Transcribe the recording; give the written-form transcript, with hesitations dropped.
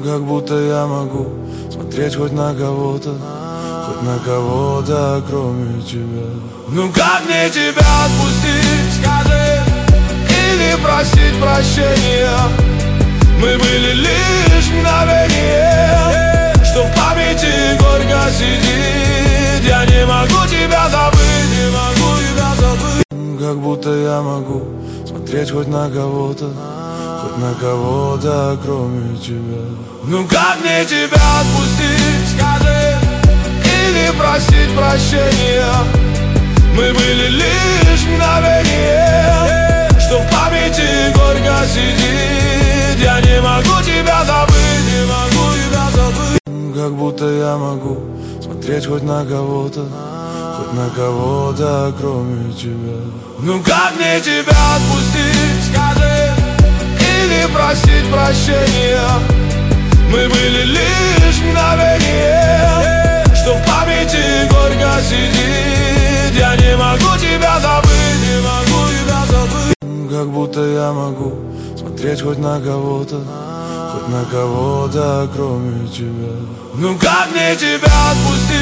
Как будто я могу смотреть хоть на кого-то, кроме тебя. Ну как мне тебя отпустить, скажи, или просить прощения? Мы были лишь мгновение, что в памяти горько сидит. Я не могу тебя забыть, не могу тебя забыть. Как будто я могу смотреть хоть на кого-то, кроме тебя. Ну как мне тебя отпустить, скажи, или просить прощения? Мы были лишь мгновение, что в памяти горько сидит. Я не могу тебя забыть, не могу тебя забыть. Как будто я могу смотреть хоть на кого-то, кроме тебя. Ну как мне тебя отпустить, скажи, или просить прощения? Мы были лишь мгновение, что в памяти горько сидит. Я не могу тебя забыть, не могу тебя забыть. Как будто я могу смотреть хоть на кого-то, кроме тебя. Ну как мне тебя отпустить?